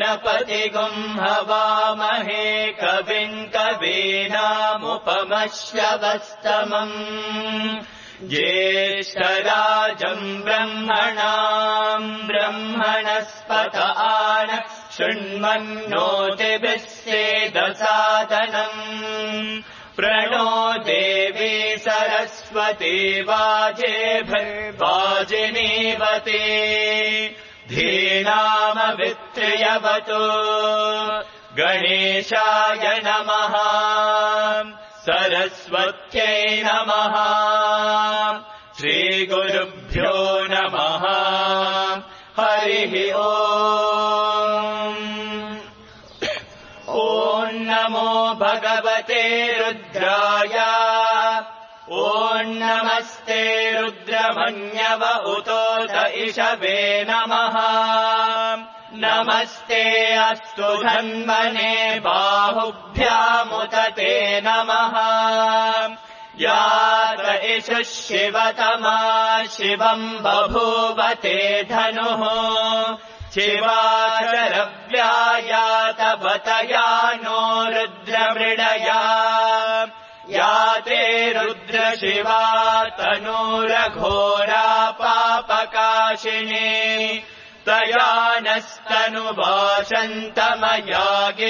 गणपतिगुं हवामहे कविम् कवीनामुपमश्रवस्तमम् ज्येष्ठराजम् ब्रह्मणाम् ब्रह्मणस्पत आन शृण्वन्नोतिभिः सेदसादनम् प्रणो देवी सरस्वती वाजेभिर्वाजिनीवते धीनामवित्र्यवतु गणेशाय नमः सरस्वत्यै नमः श्रीगुरुभ्यो नमः हरिः ओम् ॐ नमो भगवते रुद्राय ॐ नमस्ते रुद्रमन्यव उतोत इषवे नमः नमस्ते अस्तु धन्वने बाहुभ्यामुत ते नमः यात इषुः शिवतमा शिवम् बभूवते धनुः शिवाशरव्यायात बतया नो रुद्रमृडया याते रुद्रशिवा तनूरघोरा पापकाशिनी तया नस्तनुवासन्तमया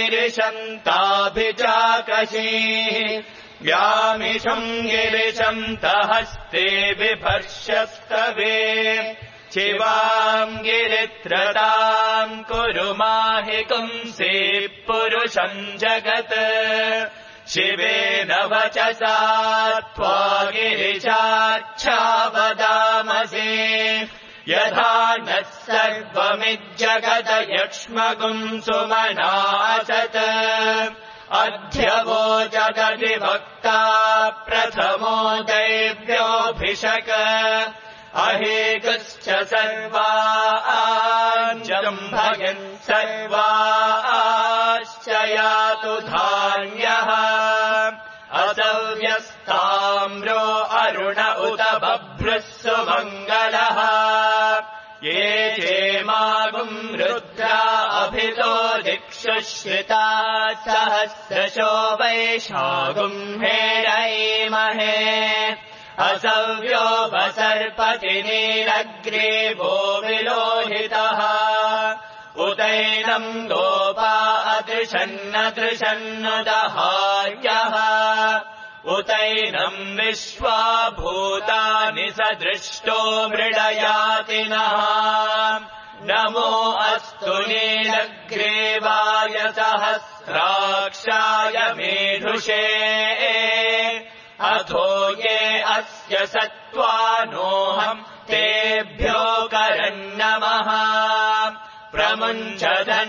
गिरिशन्ताभिचाकशीः व्यामिषम् गिरिशन्तहस्ते बिभर्षस्तवे शिवाम् गिरित्रताम् कुरु माहि पुंसे पुरुषम् जगत् शिवेन वचसा त्वा गिरिशाच्छावदामसे यथा नः सर्वमिज्जगदयक्ष्मगुम् सुमनासत् अध्यवो जगदिवक्ता प्रथमो दैव्योऽभिषक अहेगश्च सर्वाञ्जम्भयन् सर्वाश्च यातु धान्यः असव्यस्ताम्रो अरुण उत बभ्रुः सुमङ्गलः ये चेमागुम् रुद्रा अभितो दिक्षुश्रिता सहस्रशो वैशागुम् हेरयीमहे असव्यो वसर्पति नीलग्रीवो विलोहितः उतैनम् गोपा अदृशन्नदृशन्नुदहार्यः उतैनम् विश्वा भूतानि सदृष्टो मृडयातिनः नमो अस्तु नीलग्रीवाय सहस्राक्षाय मेधुषे अथो ये अस्य सत्त्वानोऽहम् तेभ्यो करन्नमः प्रमुञ्च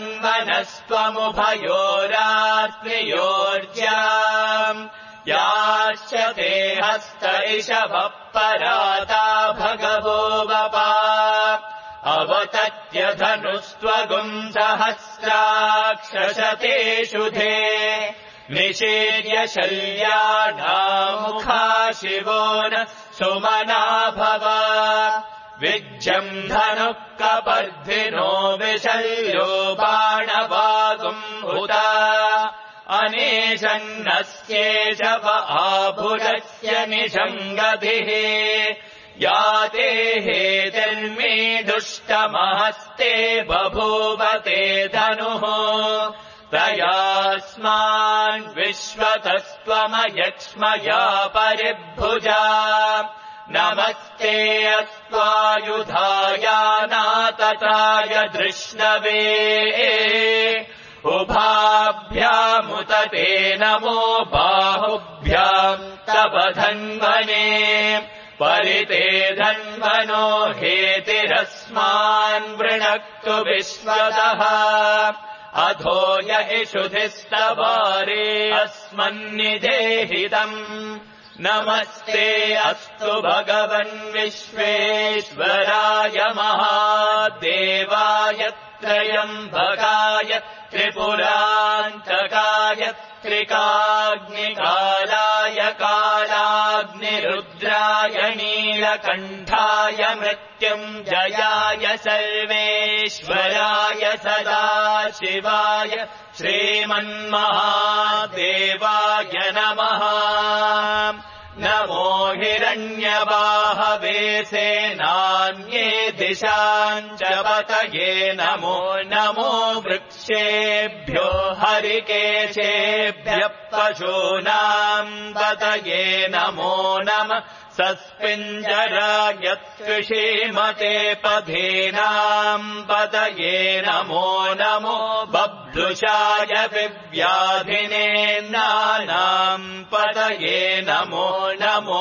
धन्वनस्त्वमुभयोरात्रियोर्ज्याम् याश्च ते हस्त इषवः पराता भगवो वपा अवतत्य धनुस्त्वगुम् सहस्राक्षशतेषु धे निषेद्य शल्यानामुखा शिवो न सुमना भव विज्यम् धनुः कपर्धिनो विशल्यो बाणवागुम् उता अनेशन्नस्येषव आभुरस्य निषङ्गभिः याते हेतिर्मे दुष्टमहस्ते बभूवते धनुः तयास्मान् विश्वतस्त्वमयक्ष्मया परिभुजा नमस्ते अस्त्वायुधायानातताय धृष्णवे उभाभ्यामुत ते नमो बाहुभ्याम् तव धन्वने परिते धन्वनो हेतिरस्मान् वृणक्तु विश्वतः अधो य इषुधिस्तवारे अस्मन्निदेहितम् नमस्ते अस्तु भगवन् विश्वेश्वराय महादेवाय त्रयम्बकाय त्रिपुरान्तकाय तत्त्रिकाग्निकालाय कालाग्निरुद्राय नीलकण्ठाय मृत्युञ्जयाय सर्वेश्वराय सदाशिवाय श्रीमन्महादेवाय नमः। नमो हिरण्यबाहवे सेनान्ये दिशाम् च पतये नमो नमो वृक्षेभ्यो हरिकेशेभ्यः पशूनाम् पतये नमो नमः। सस्पिञ्जराय कृषीमते पधीनाम् पतये नमो नमो। बभ्रुषाय विव्याधिनेन्नानाम् पतये नमो नमो।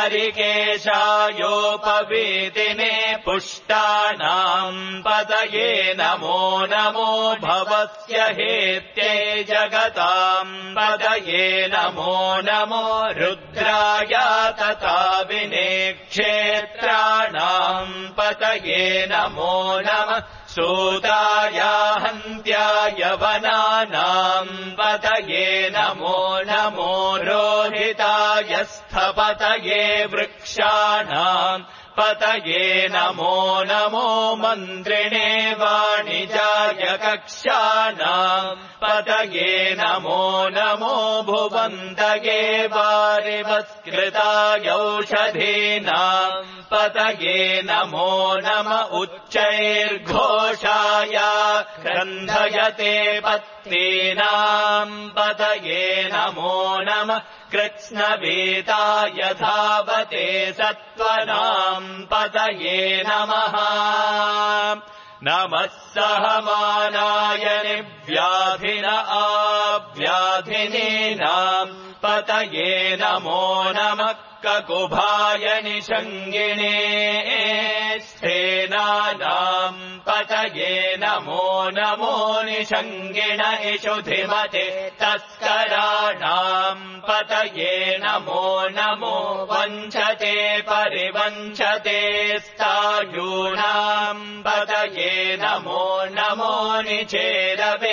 हरिकेशायोपवीतिने पुष्टानाम् पतये नमो नमो। भवस्य हेत्यै जगताम् पतये नमो नमो। रुद्राय तथा विनेक्षेत्राणाम् पतये नमो नमः। सूताय हन्त्याय वनानाम् पतये नमो नमो। रोहिताय स्थपतये वृक्षाणाम् पतये नमो नमो। मन्त्रिणे वाणिजाय कक्षाणाम् पतये नमो नमो। भुवन्तये वारिवत्कृताय औषधीनाम् पतये नमो नम। उच्चैर्घोषाय क्रन्धयते पत्नीनाम् पतये नमो नम। कृत्स्नवीताय धावते सत्त्वनाम् पतये नमः। नमः सहमानाय निव्याधिन आव्याधिनीनाम् पतये नमो नमः। ककुभाय निषङ्गिणे स्थेनानाम् पतये नमो नमो। निषङ्गिण इषुधिमते तस्कराणाम् पतये नमो नमो। वञ्चते परिवञ्चते स्थायूनाम् पतये नमो नमो। निचेरवे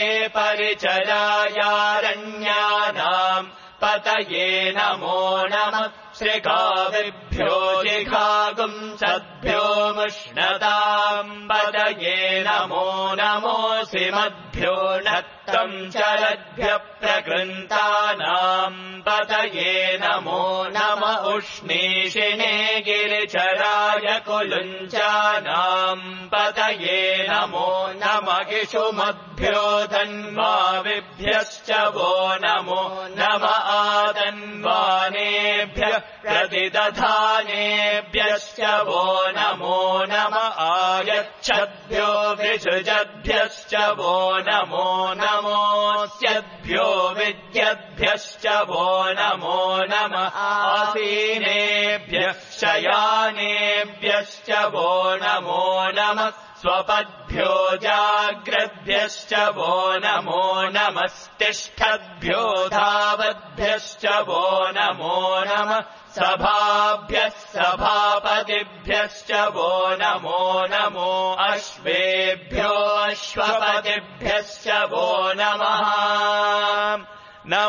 परिचरायारण्यानाम् पतये नमो नमः। श्रिकाविभ्यो जिघागुंसद्भ्यो मुष्णताम् पतये नमो नमो। सिमद्भ्यो नक्तम् चरद्भ्यः प्रकृन्तानाम् पतये नमो नम। उष्णीषिणे गिरिचराय कुलुञ्चानाम् पतये नमो नम। इषुमद्भ्यो धन्वाविभ्यश्च वो नमो नम। आदन्वानेभ्यः प्रतिदधानेभ्यश्च वो नमो नम। आयच्छद्भ्यो विसृजद्भ्यश्च वो नमो नमोऽस्यद्भ्यो विद्यद्भ्यश्च वो नमो नम। आसीनेभ्यः शयानेभ्यश्च वो नमो नम। स्वपद्भ्यो जाग्रद्भ्यश्च वो नमो नमस्तिष्ठद्भ्यो धावद्भ्यश्च वो नमो नम। सभाभ्यः सभापतिभ्यश्च वो नमो नमो। अश्वेभ्यो अश्वपतिभ्यश्च वो नमः। नम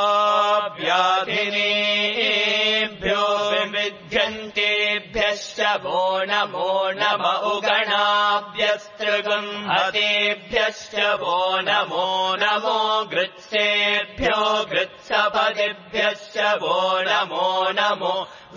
आव्याधिनीभ्यो विविध्यन्तेभ्यश्च वो नमो नम। उगणाभ्यस्त्रिगुंहतेभ्यश्च वो नमो नमो। गृत्सेभ्यो गृत्सपतिभ्यश्च वो नमो नमो।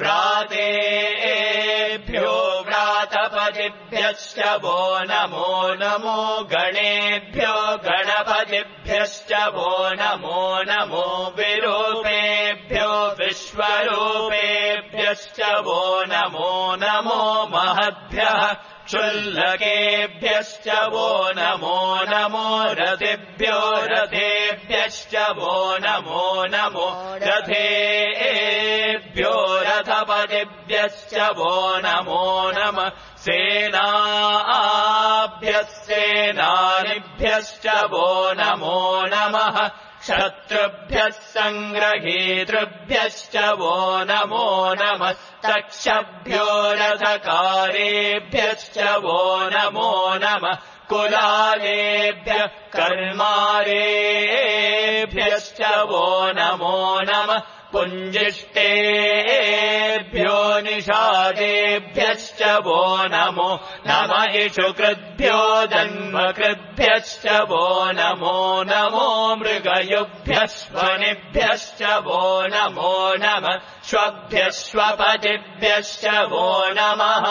व्रातेभ्यो व्रातपतिभ्यश्च वो नमो नमो। गणेभ्यो गणपतिभ्यश्च वो नमो नमो। विरूपेभ्यो विश्वरूपेभ्यश्च वो नमो नमो। महद्भ्यः क्षुल्लकेभ्यश्च वो नमो नमो। रथेभ्यो रथेभ्यश्च वो नमो नमो। रथेभ्यो रथपतिभ्यश्च वो नमो नमः। सेनाभ्यः सेनानिभ्यश्च वो नमो नमः। शत्रुभ्यः सङ्ग्रहीतृभ्यश्च वो नमो नमः। तक्षभ्यो रथकारेभ्यश्च वो नमो नमः। कुलालेभ्यः कर्मारेभ्यश्च वो नमो नमः पुञ्जिष्टेभ्यो निषादेभ्यश्च वो नमो नमः इषुकृद्भ्यो जन्मकृद्भ्यश्च वो नमो नमो मृगयुभ्यश्वनिभ्यश्च वो नमो नमः श्वभ्यश्वपतिभ्यश्च वो नमः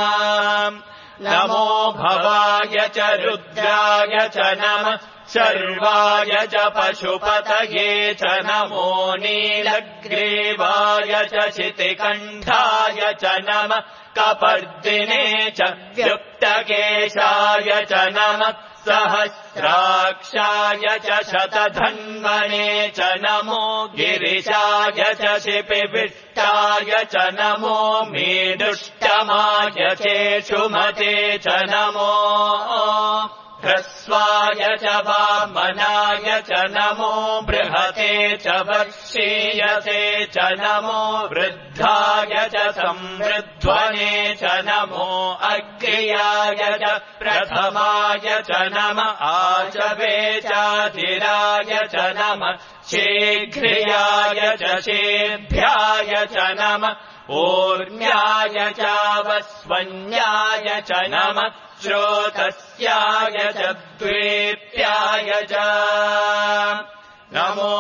नमो भवाय च रुद्राय च नमः सर्वाय च पशुपतये च नमो नीलग्रीवाय च शितिकण्ठाय च नमः कपर्दिने च व्युक्तकेशाय च नमः सहस्राक्षाय च शतधन्वने च नमो गिरिशाय च शिपिविष्टाय च नमो मीदुष्टमाय चेषुमते च नमो ह्रस्वाय च वामनाय च नमो बृहते च वक्षीयसे च नमो वृद्धाय च संवृध्वने च नमो अग्र्याय च प्रथमाय च नमः आचवे चाधिराय च नमः शीघ्र्याय च शेभ्याय च नमः ऊर्म्याय चावस्वन्याय च नमः श्रोतस्याय च द्वेप्याय च नमो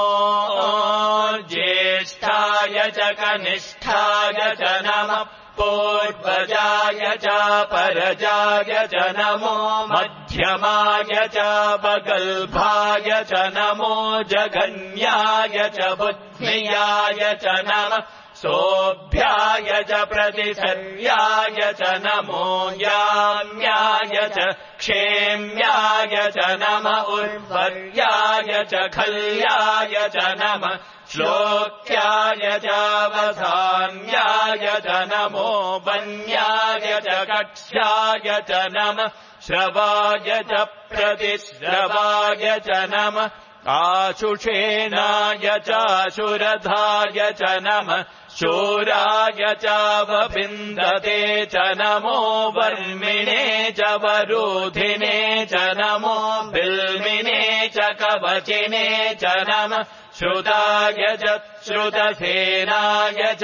ज्येष्ठाय च कनिष्ठाय च नमः पूर्वजाय च परजाय च नमो मध्यमाय च बगल्भाय च नमो जघन्याय च बुद्ध्याय च नमः सोऽभ्याय च प्रतिसर्याय च नमो याम्याय च क्षेम्याय च नमः उर्वर्याय च खल्याय च नमः श्लोक्याय च वसाम्याय च नमो वन्याय च कक्ष्याय च नमः श्रवाय च प्रतिश्रवाय च नमः आशुषेणाय चाशुरधाय च नमः शूराय चावविन्दते च नमो वर्मिणे च वरोधिने च नमो बिल्मिने च कवचिने च नमः श्रुताय च श्रुतसेनाय च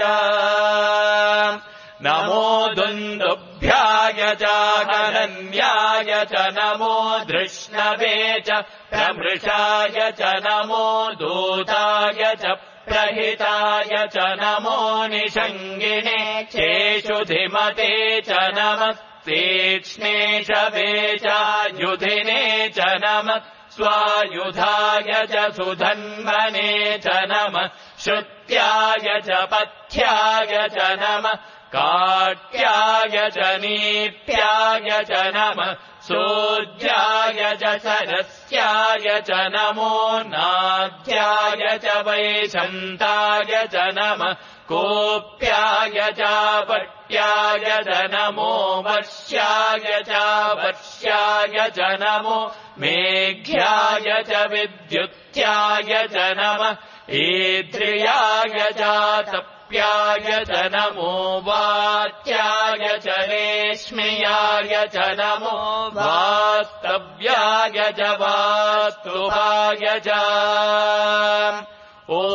नमो दुन्दुभ्याय चागरन्याय च नमो धृष्णवे च प्रमृषाय च नमो दूताय च प्रहिताय च नमो निषङ्गिणे चेषुधिमते च नमः तीक्ष्णेशवे च युधिने च नमः स्वायुधाय च सुधन्वने च नमः श्रुत्याय च पथ्याय च नमः काट्याय च नीप्याय च नमः सूर्याय च सरस्याय च नमो नाद्याय च वैशन्ताय च नमः कोप्याय च वट्याय च नमो वर्ष्याय च वर्ष्याय च नमो मेघ्याय च विद्युत्याय च नमः ईद्रियाय च प्याय च नमो वात्याय च रेश्म्याय च नमो वास्तव्याय च वास्तुभाय च ॐ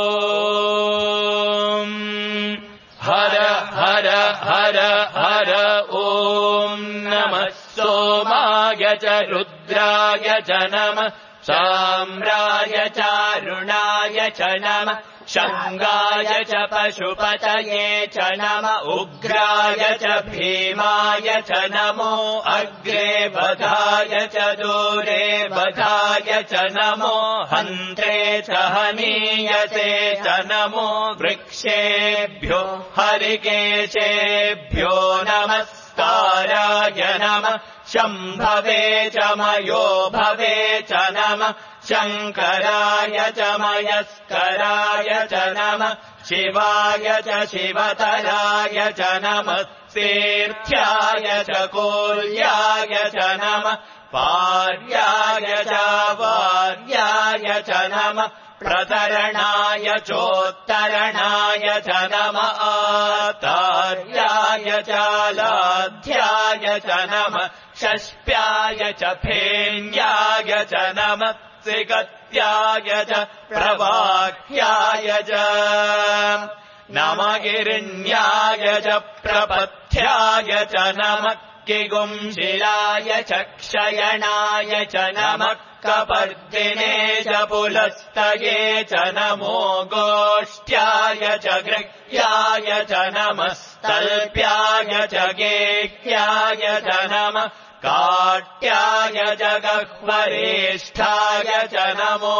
हर हर हर हर ॐ नमः सोमाय च रुद्राय च नमः साम्राय चारुणाय च नमः शङ्गाय च पशुपतये च नमः उग्राय च भीमाय च नमो अग्रे बधाय च दूरे बधाय च नमो हन्त्रे च हनीयसे च नमो वृक्षेभ्यो हरिकेशेभ्यो नमस्काराय नमः शम्भवे च मयो भवे च नमः शङ्कराय च मयस्कराय च नमः शिवाय च शिवतराय च नमः तीर्थ्याय च कोल्याय च नमः पार्याय च वार्याय च नमः प्रतरणाय चोत्तरणाय च नमः आतार्याय च लाध्याय च नमः शष्प्याय च फेन्याय च नमत्सिगत्याय च प्रवाह्याय च नमगिरिण्याय च प्रपथ्याय च नमः किगुंशिलाय च क्षयणाय च नमः कपर्दिने च पुलस्तये च नमो गोष्ठ्याय च गृह्याय च नमस्तल्प्याय च गेह्याय च नमः काट्याय च गह्वरेष्ठाय च नमो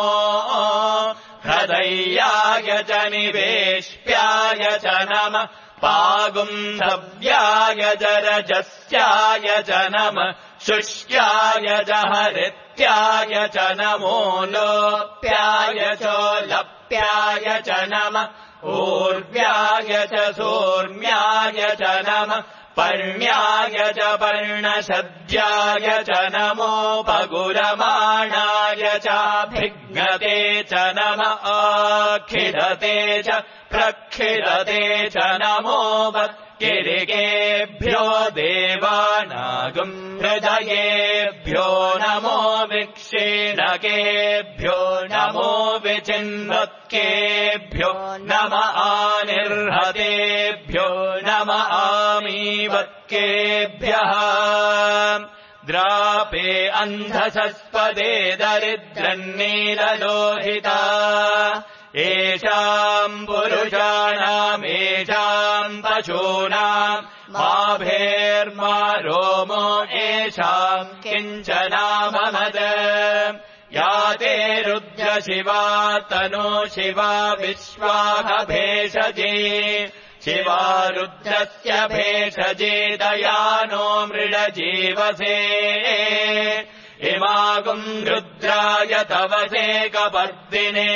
हृदयाय च निवेश्याय च नमः पागुंधव्याय च रजस्याय च नमः शुष्याय च हरित्याय च नमो लोप्याय चोलप्याय च नमः ऊर्व्याय च सूर्म्याय च नमः पर्ण्याय च पर्णशद्याय च नमोपगुरमाणाय चाभिघ्नते च नमः आखिरते च प्रक्षिरते च नमो वत्किरिकेभ्यो देवानागं हृदयेभ्यो नमो विक्षीणकेभ्यो नमो विचिन्वत्केभ्यो नम आनिर्हतेभ्यो नम आमीवत्केभ्यः द्रापे अन्धसस्पदे दरिद्रन्नीललोहिता येषाम् पुरुषाणामेषाम् पशूनाम् माभेर्मा रोमो येषाम् किञ्चनाममद या ते रुद्रशिवा तनो शिवा विश्वाह भेषजे शिवा रुद्रस्य भेषजे दयानो मृडजीवसे इमागुम् रुद्राय तवसे कपर्दिने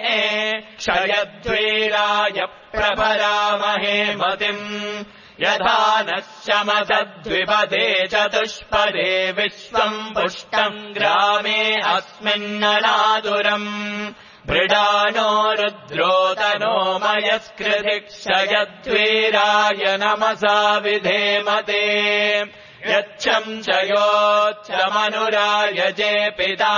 क्षयद्वीराय प्रभरामहे मतिम् यथा नः शमसद्विपदे चतुष्पदे विश्वम् पुष्टम् ग्रामे अस्मिन्ननादुरम् मृडानो रुद्रोतनो मयस्कृति क्षयद्वीराय नमसा विधेमते यच्छम् च योच्छमनुरायजे पिता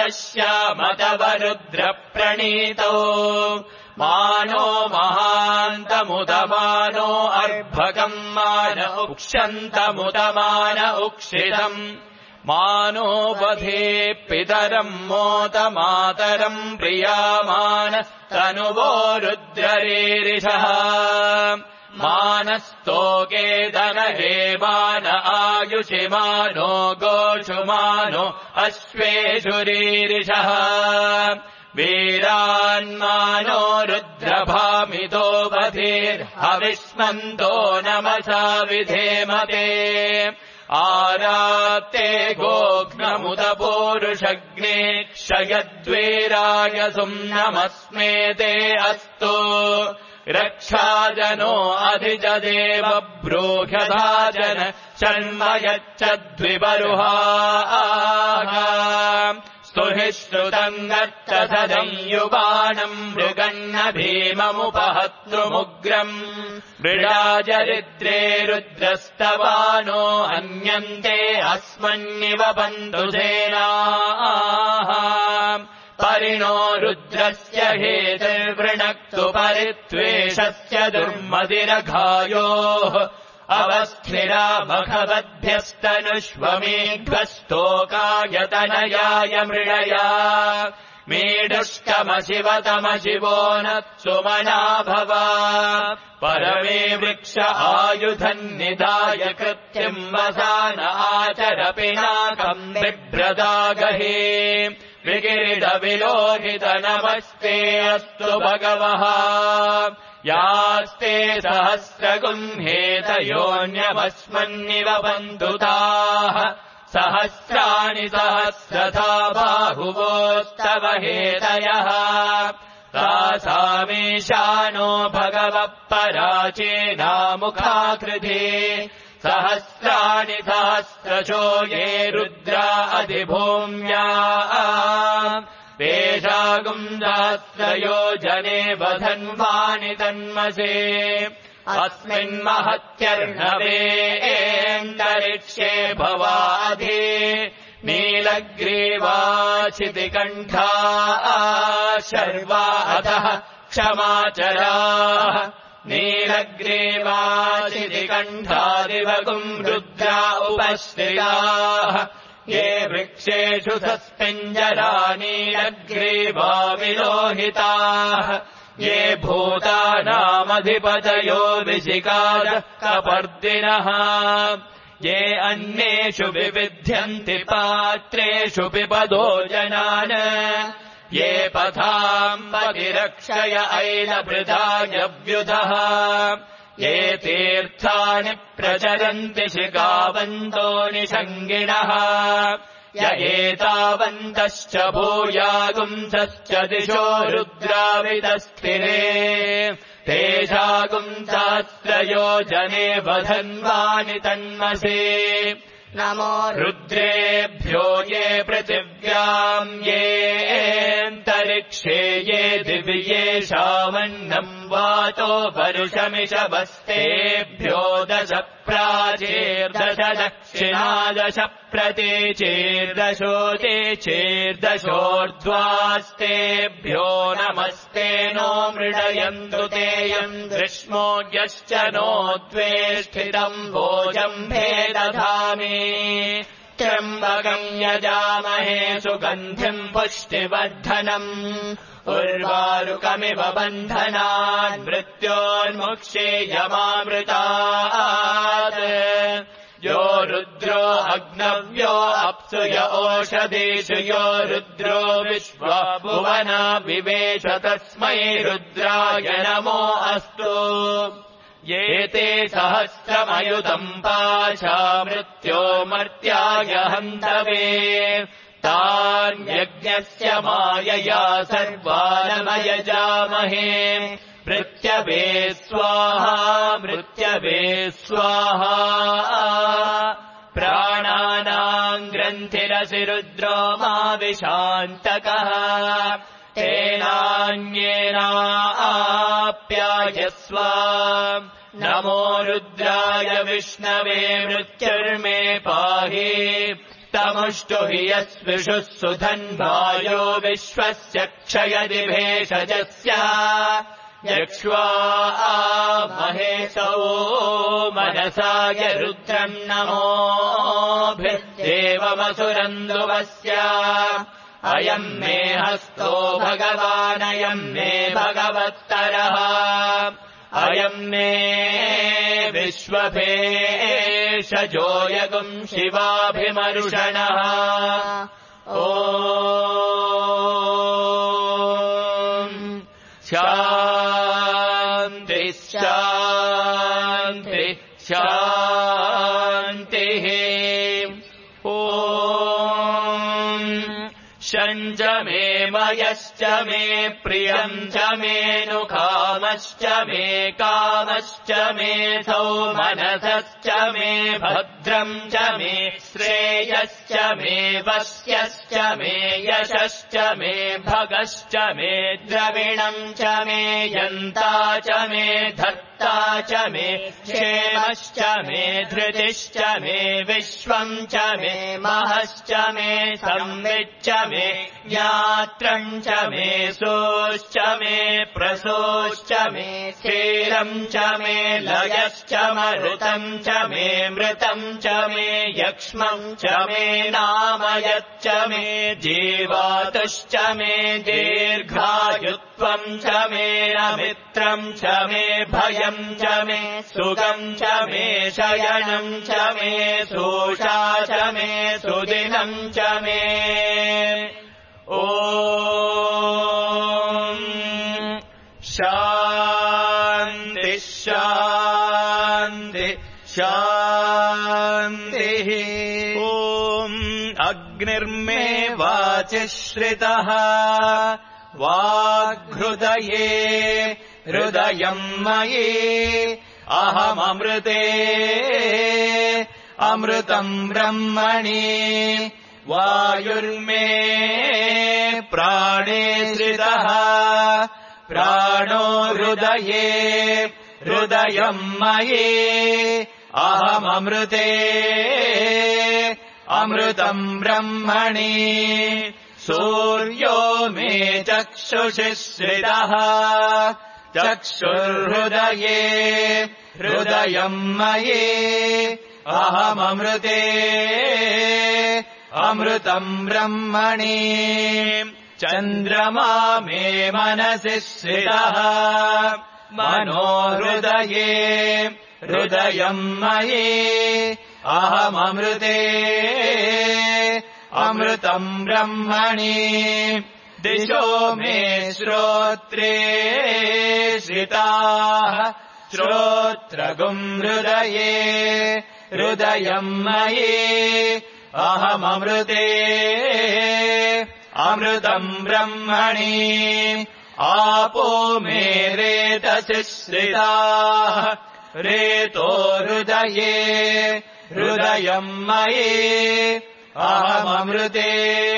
तदश्यामतवरुद्रप्रणीतो मानो महान्तमुदमानो अर्भकम् मान उक्षन्तमुदमान उक्षितम् मानो वधे पितरम् मोदमातरम् प्रियामान तनुवो रुद्ररीरिषः मानस्तोके दनहे मान आयुषिमानो गोषुमानो अश्वेषुरीरिषः वीरान्मानो रुद्रभामितो बधिर्हविष्मन्तो नमसा विधेमते आरात्ते गोघ्नमुदपूरुषग्ने क्षयद्वीराय सुम्नमस्मेते अस्तु रक्षाजनो अधिजदेव ब्रूह्यधाजन षण्मयच्छद्विबरुहाः स्तुहि श्रुतम् गच्छसदम् युवानम् मृगन्न भीममुपहत्तुमुग्रम् मृडाचरित्रे रुद्रस्तवानो हन्यन्ते अस्मन्निव बन्धुसेनाः परिणो रुद्रस्य हेतिर्वृणक्तु परित्वेषस्य दुर्मदिरघायोः अवस्थिरा मखवद्भ्यस्तनुष्वमेघ्वस्तोकायतनयाय मृडया मेढुष्कमशिवतमशिवो न सुमना भव परमे वृक्ष आयुधन्निधाय कृत्यम् वसान आचर पिनाकम् बिभ्रदागहे विकिरीटविलोहित नमस्ते अस्तु भगवः यास्ते सहस्रगुह्येतयोऽन्यमस्मन्निव बन्धुताः सहस्राणि सहस्रथा बाहुवोस्तव हेतयः तासामेशानो भगवः पराचेनामुखाकृते सहस्राणि सहस्रशो ये रुद्रा अधिभूम्या तेषागुम् सहस्रयोजने वधन्वानि तन्मसे अस्मिन्महत्यर्णवेऽन्तरिक्षे भवाधि नीलग्रीवाचितिकण्ठा शर्वा अधः क्षमाचराः नीलग्रीवाचितिकण्ठादिवगुम् रुद्रा उपस्थिताः ये वृक्षेषु सस्मिञ्जरा नीलग्रीवा विलोहिताः ये भूतानामधिपतयो विशिकादः कपर्दिनः ये अन्येषु विविध्यन्ति पात्रेषु पिबदो जनान् ये पथाम् पतिरक्षय ऐलभृदायव्युधः ये तीर्थानि प्रचरन्ति शिखावन्तो निषङ्गिणः य एतावन्तश्च भूयागुंसश्च दिशो रुद्रावितस्थिरे तेषागुंसास्त्रयोजने वधन्वानि तन्मसे नमो रुद्रेभ्यो ये पृथिव्याम् येऽन्तरिक्षे ये दिव्येषामन्नम् वातो वर्षमिषवस्तेभ्यो 10 प्राचीर्दश दक्षिणादश प्रतीचीर्दशोतेचीर्दशोर्ध्वास्तेभ्यो नमस्ते नो मृडयन्तु तेयम् दृश्मो यश्च नो द्वेष्ठितम् भोजम्भे दधामि त्र्यम्बकम् यजामहे सुगन्धिम् पुष्टिवर्धनम् उर्वारुकमिव बन्धनान् मृत्योन्मुक्षेयमामृतात् यो रुद्रो अग्नव्यो अप्सु य ओषधीषु यो रुद्रो विश्वा भुवना विवेश तस्मै रुद्राय नमो अस्तु ये ते सहस्रमयुतम् पाशा मृत्यो मर्त्याय हन्तवे तान्यज्ञस्य मायया सर्वानमयजामहे मृत्यवे स्वाहा मृत्यवे स्वाहा प्राणानाम् ग्रन्थिरसि रुद्रो मा विशान्तकः तेनान्येनाप्यायस्व नमो रुद्राय विष्णवे मृत्युर्मे पाहि तमुष्टु हि यस्विषुः सुधन्वायो विश्वस्य क्षयदिभेषजस्य यक्ष्वा महेशौ मनसाय रुद्रम् नमोभिर्देवमसुरन्दुवस्य अयम् मे हस्तो भगवानयम् मे भगवत्तरः अयम् मे विश्वभेषजो यगुम् शिवाभिमरुषणः ॐ शान्ति शान्ति शान्तिः ॐ शञ्च मे मयश्च मे प्रियम् च मेऽनुकामश्च मे कामश्च मे सौमनसश्च मे भद्रम् च मे श्रेयश्च मे वश्यश्च मे यशश्च मे भगश्च मे द्रविणम् च मे यन्ता च मे धत्ता च मे क्षेमश्च मे धृतिश्च मे विश्वम् च मे महश्च मे संविच्च मे ज्ञात्रम् च मे सोश्च मे प्रसोश्च मे क्षीरम् च मे लयश्च मरुतम् च मे मृतम् च मे यक्ष्मम् च मे नामयच्च मे जीवातुश्च मे दीर्घायुत्वम् च मे नमित्रम् च मे भयम् च मे सुखम् च मे शयनम् च मे सोषा च मे सुदिनम् च मे ॐ शान्ति शान्ति शान्तिः ॐ अग्निर्मे वाचि श्रितः वाग्हृदये हृदयम् मयि अहममृते अमृतम् ब्रह्मणि वायुर्मे प्राणे श्रितः प्राणो हृदये हृदयम् मयि अहममृते अमृतम् ब्रह्मणि सूर्यो मे चक्षुषि श्रितः चक्षुर्हृदये हृदयम् मयि अहममृते अमृतम् ब्रह्मणि चन्द्रमा मे मनसि श्रितः मनो हृदये हृदयम् मयि अहममृते अमृतम् ब्रह्मणि दिशो मे श्रोत्रे श्रिताः श्रोत्रगुम् हृदये हृदयम् मयि अहममृते अमृतम् ब्रह्मणि आपो मे रेतसि श्रिताः रेतो हृदये हृदयम् मयि अहममृते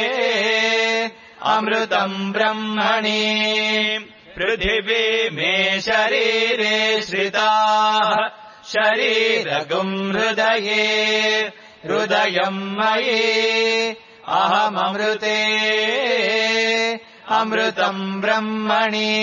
अमृतम् ब्रह्मणि पृथिवी मे शरीरे श्रिताः शरीरगुम् हृदये हृदयम् मयि अहममृते अमृतम् ब्रह्मणि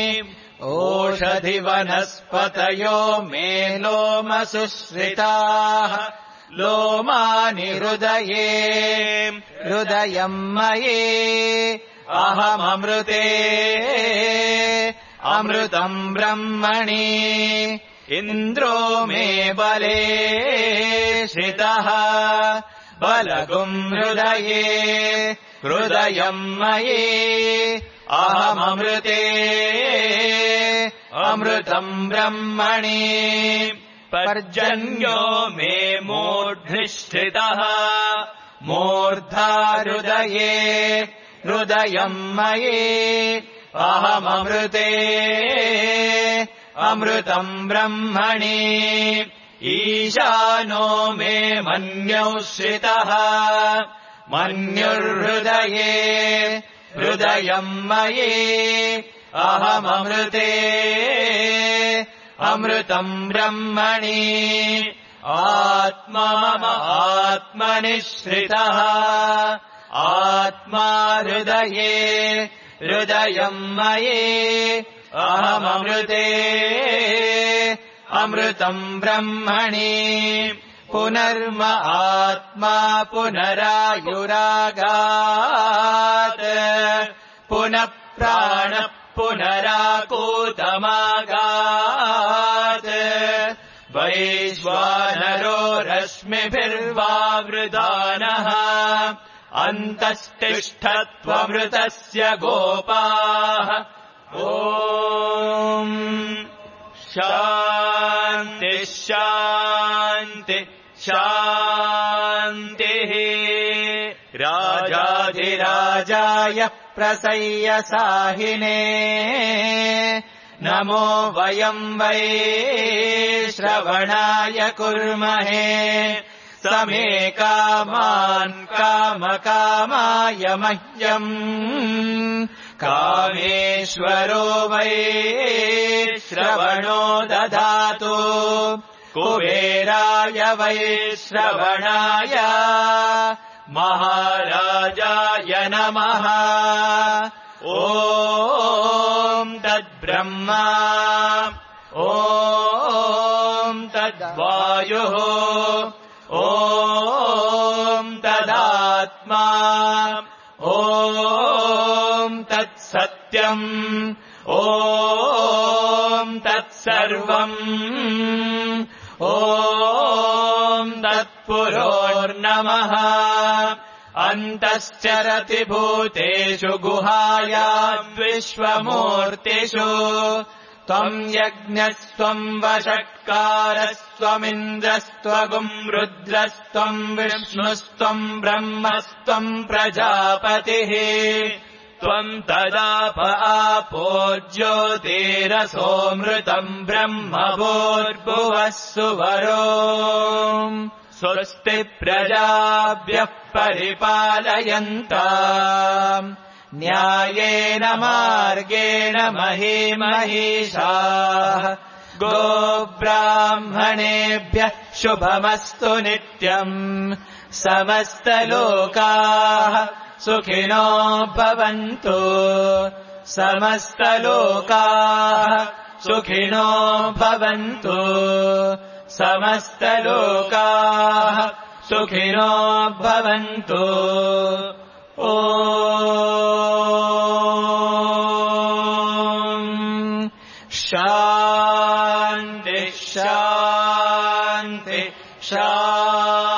ओषधिवनस्पतयो मे लोमसुश्रिताः लोमानि हृदये हृदयम् मयि अहममृते अमृतम् ब्रह्मणि इन्द्रो मे बले श्रितः बलगुम् हृदये हृदयम् मयि अहममृते अमृतम् ब्रह्मणि पर्जन्यो मे मूर्ध्निष्ठितः मूर्धा हृदये हृदयम् मयि अहममृते अमृतम् ब्रह्मणि ईशानो मे मन्यौ श्रितः मन्युर्हृदये हृदयम् मयि अहममृते अमृतम् ब्रह्मणि आत्मा आत्मनि श्रितः आत्मा हृदये हृदयम् मयि अहममृते अमृतम् ब्रह्मणि पुनर्म आत्मा पुनरायुरागात् पुनः प्राणः पुनराकूतमागात् वैश्वानरो रश्मिभिर्वावृतानः अन्तस्तिष्ठत्वमृतस्य गोपाः ॐ शान्ति शान्ति शान्तिः राजाधिराजाय प्रसय्यसाहिने नमो वयम् वै श्रवणाय कुर्महे समे कामान् कामकामाय मह्यम् कामेश्वरो वै श्रवणो दधातु कुबेराय वै श्रवणाय महाराजाय नमः ॐ तद्ब्रह्मा ॐ तद्वायुः ॐ तदात्मा ॐ तत्सत्यम् ॐ तत्सर्वम् ॐ तत्पुरोर्नमः अन्तश्चरति भूतेषु गुहायाम् विश्वमूर्तिषु त्वम् यज्ञस्त्वम् वषट्कारस्त्वमिन्द्रस्त्वगुम् रुद्रस्त्वम् विष्णुस्त्वम् ब्रह्मस्त्वम् प्रजापतिः त्वम् तदाप आपो ज्योतिरसोऽमृतम् ब्रह्म भूर्भुवः सुवरो स्वस्ति प्रजाभ्यः परिपालयन्ताम् न्यायेन मार्गेण महीमहीषाः गोब्राह्मणेभ्यः शुभमस्तु नित्यम् समस्तलोकाः सुखिनो भवन्तु समस्तलोकाः सुखिनो भवन्तु समस्तलोकाः सुखिनो भवन्तु ॐ शान्ति शान्ति शान्ति